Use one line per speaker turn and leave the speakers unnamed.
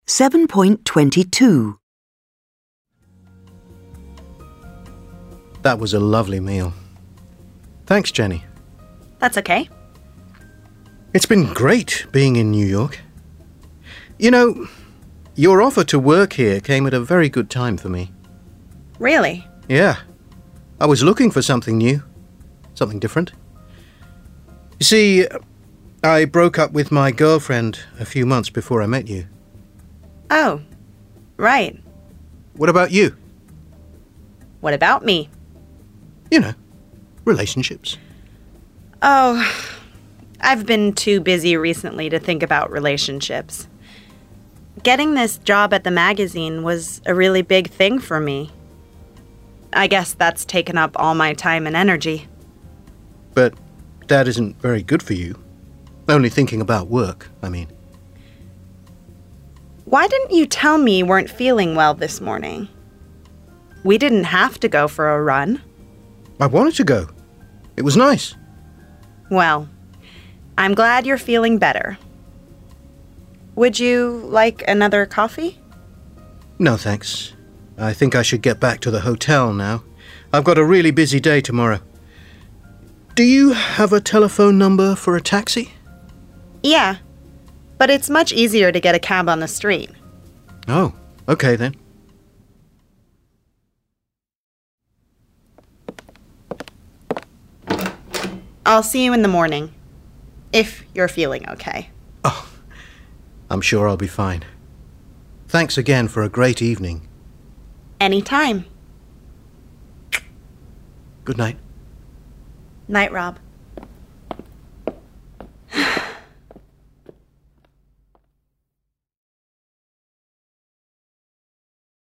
7.22.
That was a lovely meal. Thanks, Jenny.
That's okay.
It's been great being in New York. You know, your offer to work here came at a very good time for me.
Really?
Yeah. I was looking for something new, something different. You see, I broke up with my girlfriend a few months before I met you.
Oh, right.
What about you?
What about me?
You know, relationships.
Oh, I've been too busy recently to think about relationships. Getting this job at the magazine was a really big thing for me. I guess that's taken up all my time and energy.
But that isn't very good for you. Only thinking about work, I mean.
Why didn't you tell me you weren't feeling well this morning? We didn't have to go for a run.
I wanted to go. It was nice.
Well, I'm glad you're feeling better. Would you like another coffee?
No, thanks. I think I should get back to the hotel now. I've got a really busy day tomorrow. Do you have a telephone number for a taxi?
Yeah, but it's much easier to get a cab on the street.
Oh, okay then.
I'll see you in the morning, if you're feeling okay.
Oh, I'm sure I'll be fine. Thanks again for a great evening.
Anytime.
Good night.
Night, Rob.